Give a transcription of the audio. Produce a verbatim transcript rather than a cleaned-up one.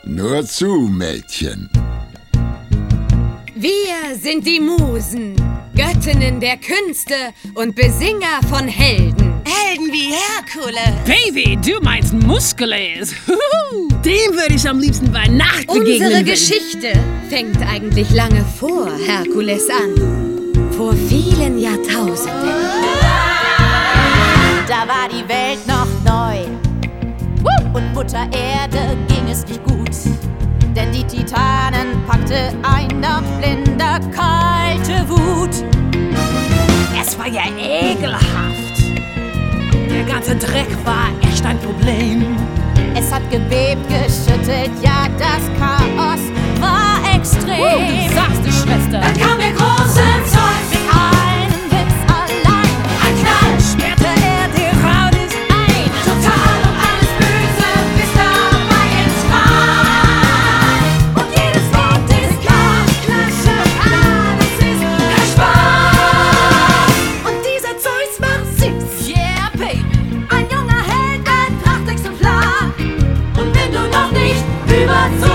Nur zu, Mädchen. Wir sind die Musen, Göttinnen der Künste und Besinger von Helden. Helden wie Herkules. Baby, du meinst Muskules. Dem würde ich am liebsten bei Nacht begegnen. Unsere Geschichte fängt eigentlich lange vor Herkules an. Vor vielen Jahrtausenden. Da war die Welt noch neu. Und Mutter Erde ging es nicht gut. Denn die Titanen packte ein noch blinder, kalte Wut. Es war ja ekelhaft. Der ganze Dreck war echt ein Problem. Es hat gebebt, geschüttelt, ja, das Chaos war extrem. Uh, du sagst es, Schwester. Dann kam der große Zeus mit einem Witz allein. Ein Knall sperrte er die Rowdies ein. Total und alles Böse bis dabei ins Rein. Und jedes Wort ist klar, Klasche, alles ist kein Spaß. Und dieser Zeus war süß. Yeah, baby. Ein junger Held, ein Prachtexemplar. Und wenn du noch nicht überzeugt